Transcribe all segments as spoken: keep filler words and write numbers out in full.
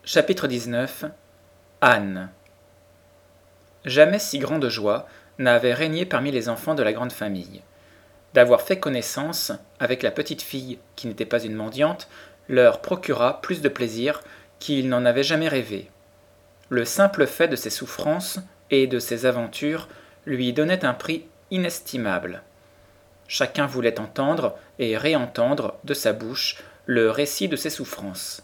Chapitre dix-neuf. Anne. Jamais si grande joie n'avait régné parmi les enfants de la grande famille. D'avoir fait connaissance avec la petite fille, qui n'était pas une mendiante, leur procura plus de plaisir qu'ils n'en avaient jamais rêvé. Le simple fait de ses souffrances et de ses aventures lui donnait un prix inestimable. Chacun voulait entendre et réentendre de sa bouche le récit de ses souffrances.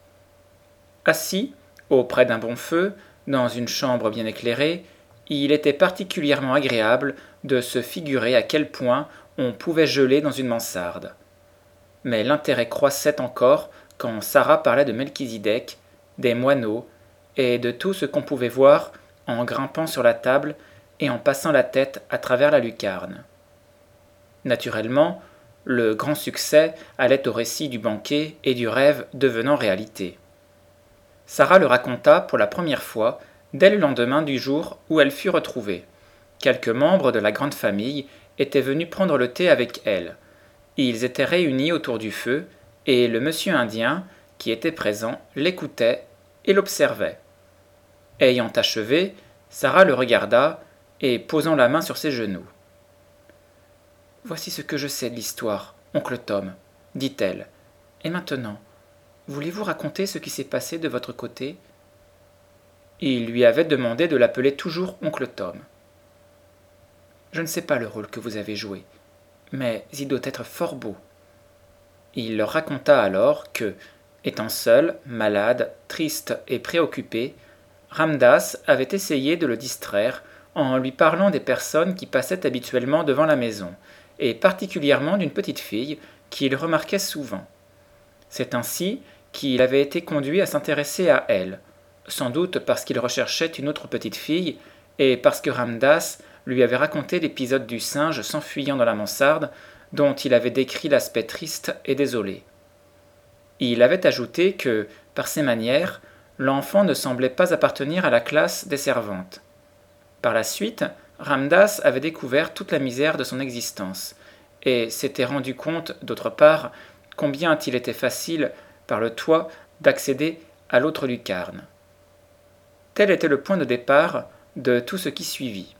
Assis, auprès d'un bon feu, dans une chambre bien éclairée, il était particulièrement agréable de se figurer à quel point on pouvait geler dans une mansarde. Mais l'intérêt croissait encore quand Sarah parlait de Melchisédek, des moineaux, et de tout ce qu'on pouvait voir en grimpant sur la table et en passant la tête à travers la lucarne. Naturellement, le grand succès allait au récit du banquet et du rêve devenant réalité. Sarah le raconta pour la première fois dès le lendemain du jour où elle fut retrouvée. Quelques membres de la grande famille étaient venus prendre le thé avec elle. Ils étaient réunis autour du feu, et le monsieur indien, qui était présent, l'écoutait et l'observait. Ayant achevé, Sarah le regarda, et posant la main sur ses genoux. « Voici ce que je sais de l'histoire, oncle Tom, dit-elle. Et maintenant, voulez-vous raconter ce qui s'est passé de votre côté ?» Il lui avait demandé de l'appeler toujours oncle Tom. « Je ne sais pas le rôle que vous avez joué, mais il doit être fort beau. » Il leur raconta alors que, étant seul, malade, triste et préoccupé, Ramdas avait essayé de le distraire en lui parlant des personnes qui passaient habituellement devant la maison, et particulièrement d'une petite fille qu'il remarquait souvent. C'est ainsi qu'il avait été conduit à s'intéresser à elle, sans doute parce qu'il recherchait une autre petite fille, et parce que Ramdas lui avait raconté l'épisode du singe s'enfuyant dans la mansarde, dont il avait décrit l'aspect triste et désolé. Il avait ajouté que, par ses manières, l'enfant ne semblait pas appartenir à la classe des servantes. Par la suite, Ramdas avait découvert toute la misère de son existence, et s'était rendu compte, d'autre part, combien il était facile, par le toit, d'accéder à l'autre lucarne. Tel était le point de départ de tout ce qui suivit.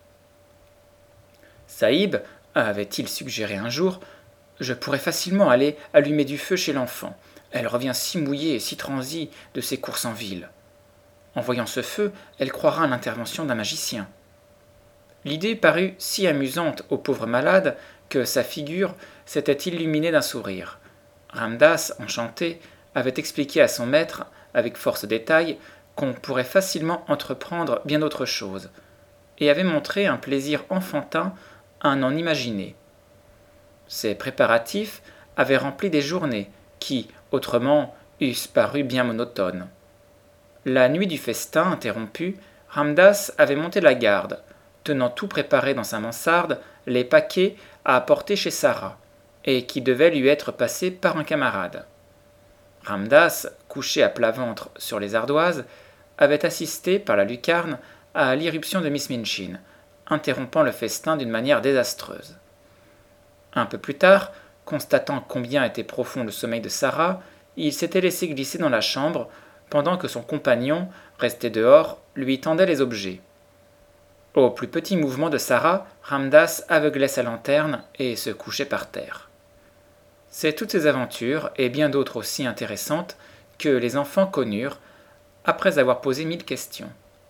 Saïb avait-il suggéré un jour, « Je pourrais facilement aller allumer du feu chez l'enfant. Elle revient si mouillée et si transie de ses courses en ville. En voyant ce feu, elle croira à l'intervention d'un magicien. » L'idée parut si amusante au pauvre malade que sa figure s'était illuminée d'un sourire. Ramdas, enchanté, avait expliqué à son maître, avec force détails, qu'on pourrait facilement entreprendre bien autre chose, et avait montré un plaisir enfantin à en imaginer. Ces préparatifs avaient rempli des journées qui, autrement, eussent paru bien monotones. La nuit du festin interrompue, Ramdas avait monté la garde, tenant tout préparé dans sa mansarde, les paquets à apporter chez Sarah, et qui devaient lui être passés par un camarade. Ramdas, couché à plat ventre sur les ardoises, avait assisté par la lucarne à l'irruption de Miss Minchin, interrompant le festin d'une manière désastreuse. Un peu plus tard, constatant combien était profond le sommeil de Sarah, il s'était laissé glisser dans la chambre, pendant que son compagnon, resté dehors, lui tendait les objets. Au plus petit mouvement de Sarah, Ramdas aveuglait sa lanterne et se couchait par terre. C'est toutes ces aventures, et bien d'autres aussi intéressantes, que les enfants connurent, après avoir posé mille questions.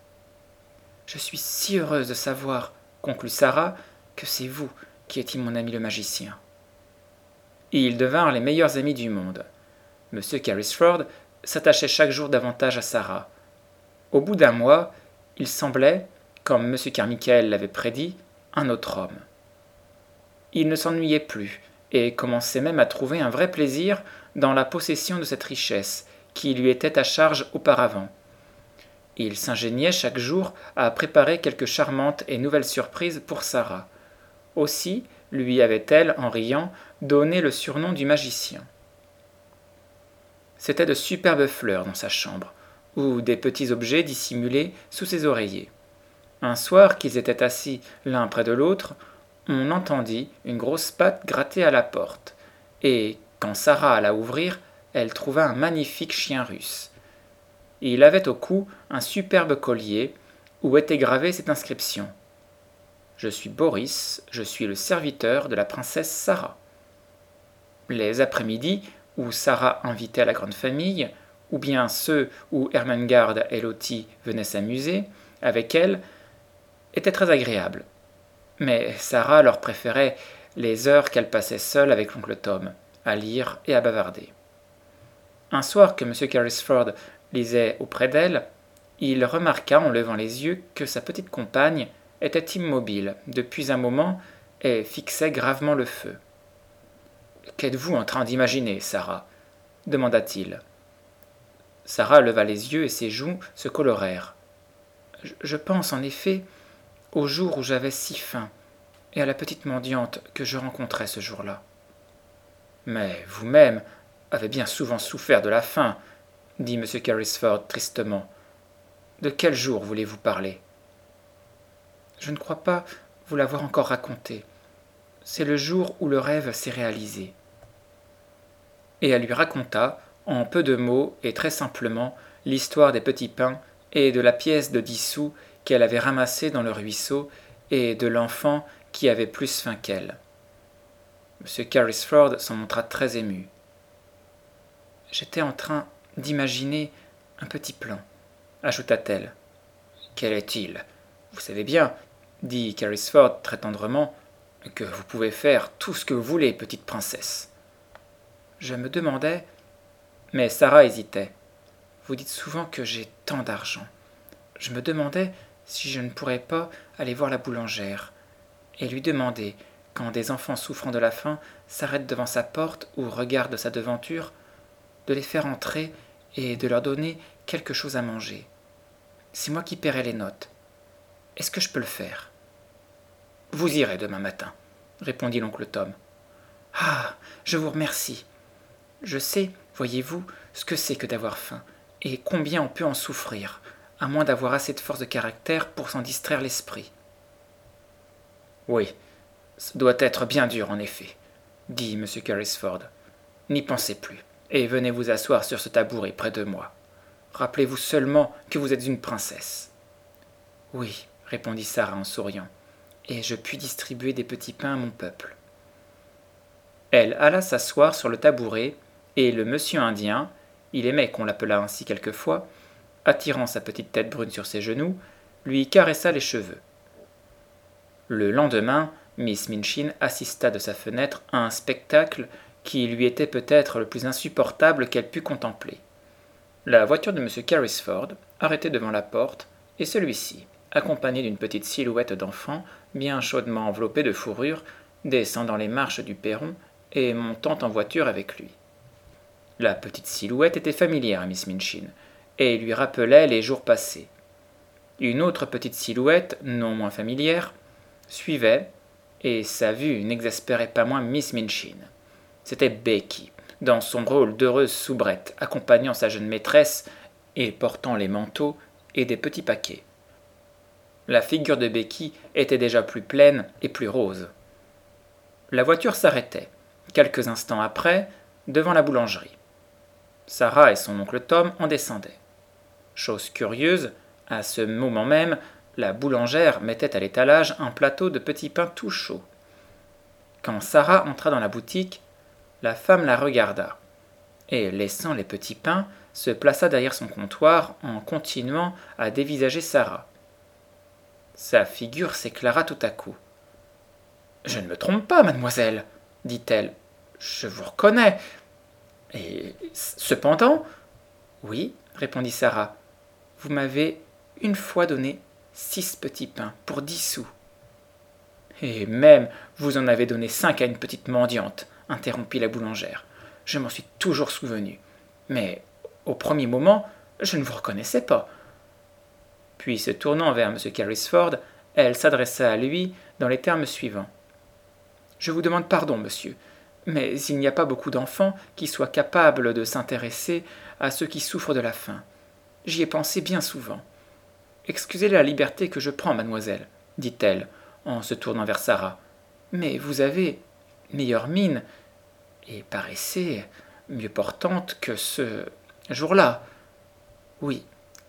« Je suis si heureuse de savoir, conclut Sarah, que c'est vous qui étiez mon ami le magicien. » Ils devinrent les meilleurs amis du monde. M. Carrisford s'attachait chaque jour davantage à Sarah. Au bout d'un mois, il semblait, comme M. Carmichael l'avait prédit, un autre homme. Il ne s'ennuyait plus, et commençait même à trouver un vrai plaisir dans la possession de cette richesse qui lui était à charge auparavant. Il s'ingéniait chaque jour à préparer quelque charmante et nouvelle surprise pour Sarah. Aussi lui avait-elle, en riant, donné le surnom du magicien. C'étaient de superbes fleurs dans sa chambre, ou des petits objets dissimulés sous ses oreillers. Un soir qu'ils étaient assis l'un près de l'autre, on entendit une grosse patte gratter à la porte, et, quand Sarah alla ouvrir, elle trouva un magnifique chien russe. il avait au cou un superbe collier où était gravée cette inscription: Je suis Boris, je suis le serviteur de la princesse Sarah. Les après-midi, où Sarah invitait la grande famille, ou bien ceux où Ermengarde et Lottie venaient s'amuser avec elle, étaient très agréables. Mais Sarah leur préférait les heures qu'elle passait seule avec l'oncle Tom, à lire et à bavarder. Un soir que M. Carrisford lisait auprès d'elle, il remarqua en levant les yeux que sa petite compagne était immobile depuis un moment et fixait gravement le feu. « Qu'êtes-vous en train d'imaginer, Sarah » demanda-t-il. Sarah leva les yeux et ses joues se colorèrent. « Je pense en effet au jour où j'avais si faim et à la petite mendiante que je rencontrai ce jour-là. »« Mais vous-même avez bien souvent souffert de la faim, » dit M. Carrisford tristement. « De quel jour voulez-vous parler ?»« Je ne crois pas vous l'avoir encore raconté. C'est le jour où le rêve s'est réalisé. » Et elle lui raconta, en peu de mots et très simplement, l'histoire des petits pains et de la pièce de dix sous qu'elle avait ramassée dans le ruisseau et de l'enfant qui avait plus faim qu'elle. M. Carrisford s'en montra très ému. « J'étais en train d'imaginer un petit plan, » ajouta-t-elle. « Quel est-il ? Vous savez bien, » dit Carrisford très tendrement, « que vous pouvez faire tout ce que vous voulez, petite princesse. » Je me demandais... Mais Sarah hésitait. « Vous dites souvent que j'ai tant d'argent. Je me demandais si je ne pourrais pas aller voir la boulangère et lui demander, quand des enfants souffrant de la faim s'arrêtent devant sa porte ou regardent sa devanture, de les faire entrer et de leur donner quelque chose à manger. C'est moi qui paierai les notes. Est-ce que je peux le faire ?»« Vous irez demain matin, » répondit l'oncle Tom. « Ah, je vous remercie. Je sais, voyez-vous, ce que c'est que d'avoir faim, et combien on peut en souffrir, à moins d'avoir assez de force de caractère pour s'en distraire l'esprit. »« Oui, ce doit être bien dur en effet, » dit M. Carrisford. « N'y pensez plus, et venez vous asseoir sur ce tabouret près de moi. Rappelez-vous seulement que vous êtes une princesse. »« Oui, » répondit Sarah en souriant, « et je puis distribuer des petits pains à mon peuple. » Elle alla s'asseoir sur le tabouret, et le monsieur indien, il aimait qu'on l'appelât ainsi quelquefois, attirant sa petite tête brune sur ses genoux, lui caressa les cheveux. Le lendemain, Miss Minchin assista de sa fenêtre à un spectacle qui lui était peut-être le plus insupportable qu'elle pût contempler. La voiture de M. Carrisford arrêtait devant la porte, et celui-ci, accompagné d'une petite silhouette d'enfant bien chaudement enveloppée de fourrure, descendant les marches du perron et montant en voiture avec lui. La petite silhouette était familière à Miss Minchin, et lui rappelait les jours passés. Une autre petite silhouette, non moins familière, suivait, et sa vue n'exaspérait pas moins Miss Minchin. C'était Becky, dans son rôle d'heureuse soubrette, accompagnant sa jeune maîtresse et portant les manteaux et des petits paquets. La figure de Becky était déjà plus pleine et plus rose. La voiture s'arrêtait, quelques instants après, devant la boulangerie. Sarah et son oncle Tom en descendaient. Chose curieuse, à ce moment même, la boulangère mettait à l'étalage un plateau de petits pains tout chauds. Quand Sarah entra dans la boutique, la femme la regarda, et, laissant les petits pains, se plaça derrière son comptoir en continuant à dévisager Sarah. Sa figure s'éclaira tout à coup. « Je ne me trompe pas, mademoiselle, » dit-elle. « Je vous reconnais. Et cependant... »« Oui, » répondit Sarah. « Vous m'avez une fois donné six petits pains pour dix sous. »« Et même vous en avez donné cinq à une petite mendiante, » interrompit la boulangère. « Je m'en suis toujours souvenu. Mais au premier moment, je ne vous reconnaissais pas. » Puis, se tournant vers M. Carrisford, elle s'adressa à lui dans les termes suivants. « Je vous demande pardon, monsieur, mais il n'y a pas beaucoup d'enfants qui soient capables de s'intéresser à ceux qui souffrent de la faim. J'y ai pensé bien souvent. Excusez la liberté que je prends, mademoiselle, dit-elle, en se tournant vers Sarah. Mais vous avez meilleure mine et paraissez mieux portante que ce jour-là. Oui,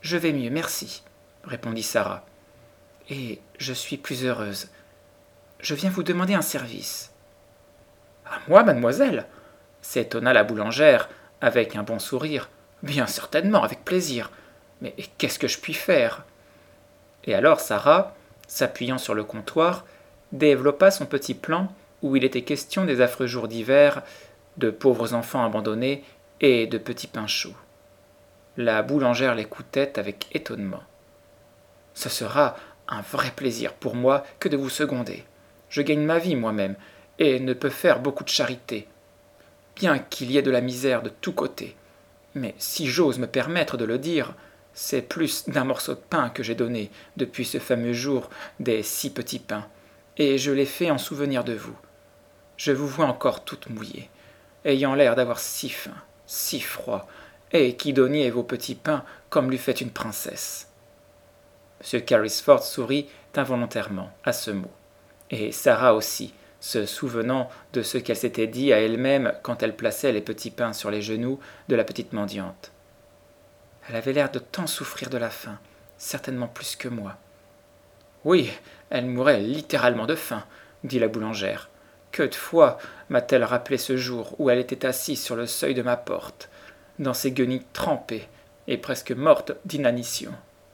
Je vais mieux, merci, répondit Sarah. Et je suis plus heureuse. Je viens vous demander un service. À moi, mademoiselle s'étonna la boulangère, avec un bon sourire. Bien certainement, avec plaisir. Mais qu'est-ce que je puis faire? Et alors Sarah, s'appuyant sur le comptoir, développa son petit plan où il était question des affreux jours d'hiver, de pauvres enfants abandonnés et de petits pains chauds. La boulangère l'écoutait avec étonnement. Ce sera un vrai plaisir pour moi que de vous seconder. Je gagne ma vie moi-même et ne peux faire beaucoup de charité, bien qu'il y ait de la misère de tous côtés. Mais si j'ose me permettre de le dire, c'est plus d'un morceau de pain que j'ai donné depuis ce fameux jour des six petits pains, et je l'ai fait en souvenir de vous. Je vous vois encore toute mouillée, ayant l'air d'avoir si faim, si froid, et qui donniez vos petits pains comme l'eût fait une princesse. M. Carrisford sourit involontairement à ce mot, et Sarah aussi, se souvenant de ce qu'elle s'était dit à elle-même quand elle plaçait les petits pains sur les genoux de la petite mendiante. Elle avait l'air de tant souffrir de la faim, certainement plus que moi. Oui, elle mourait littéralement de faim, dit la boulangère. Que de fois m'a-t-elle rappelé ce jour où elle était assise sur le seuil de ma porte, dans ses guenilles trempées et presque morte d'inanition.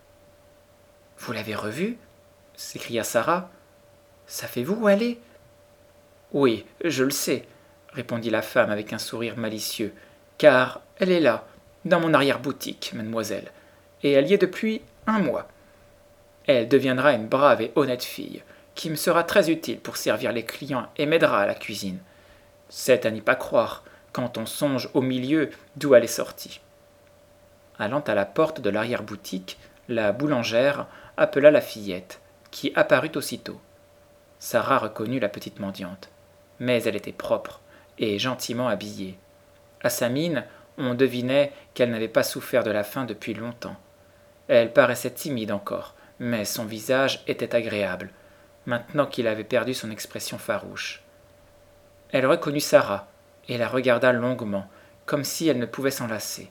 Vous l'avez revue s'écria Sarah. Savez-vous où elle est? Oui, je le sais, répondit la femme avec un sourire malicieux, car elle est là, dans mon arrière-boutique, mademoiselle, et elle y est depuis un mois. Elle deviendra une brave et honnête fille, qui me sera très utile pour servir les clients et m'aidera à la cuisine. C'est à n'y pas croire, quand on songe au milieu d'où elle est sortie. Allant à la porte de l'arrière-boutique, la boulangère appela la fillette, qui apparut aussitôt. Sarah reconnut la petite mendiante, mais elle était propre et gentiment habillée. À sa mine, on devinait qu'elle n'avait pas souffert de la faim depuis longtemps. Elle paraissait timide encore, mais son visage était agréable, maintenant qu'il avait perdu son expression farouche. Elle reconnut Sarah et la regarda longuement, comme si elle ne pouvait s'en lasser.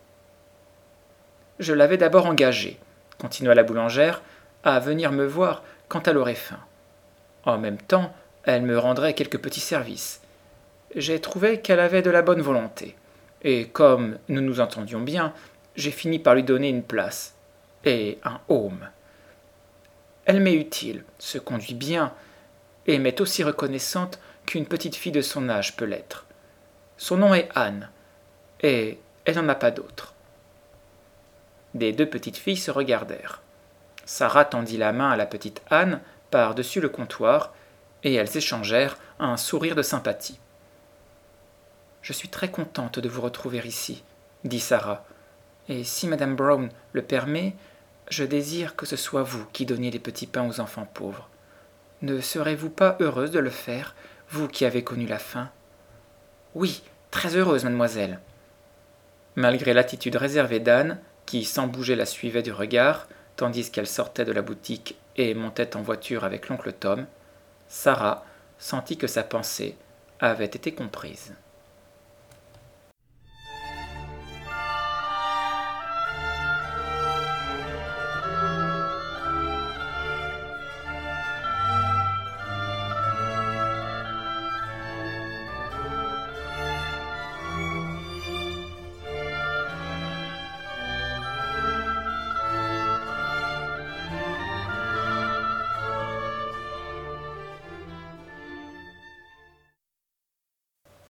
« Je l'avais d'abord engagée, » continua la boulangère, « à venir me voir quand elle aurait faim. En même temps, elle me rendrait quelques petits services. J'ai trouvé qu'elle avait de la bonne volonté, et comme nous nous entendions bien, j'ai fini par lui donner une place et un home. Elle m'est utile, se conduit bien, et m'est aussi reconnaissante qu'une petite fille de son âge peut l'être. Son nom est Anne, et elle n'en a pas d'autre. » Les deux petites filles se regardèrent. Sarah tendit la main à la petite Anne par-dessus le comptoir, et elles échangèrent un sourire de sympathie. « Je suis très contente de vous retrouver ici, » dit Sarah, « et si madame Brown le permet, je désire que ce soit vous qui donniez les petits pains aux enfants pauvres. Ne serez-vous pas heureuse de le faire, vous qui avez connu la faim? »« Oui, très heureuse, mademoiselle. » Malgré l'attitude réservée d'Anne, qui sans bouger la suivait du regard, tandis qu'elle sortait de la boutique et montait en voiture avec l'oncle Tom, Sarah sentit que sa pensée avait été comprise.